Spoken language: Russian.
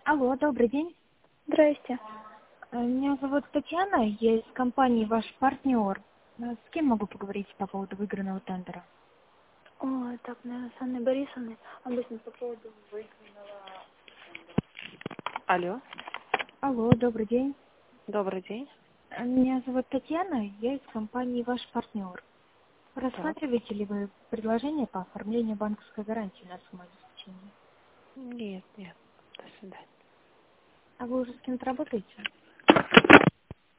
Алло, добрый день. Здрасте. Меня зовут Татьяна, я из компании «Ваш партнер». С кем могу поговорить по поводу выигранного тендера? О, так, наверное, с Анной Борисовной. Обычно по поводу выигранного... Алло, Алло, добрый день. добрый день. Меня зовут Татьяна, я из компании «Ваш партнер». Так. Рассматриваете ли вы предложение по оформлению банковской гарантии на самообеспечение? Нет, нет. До свидания. А вы уже с кем-то работаете?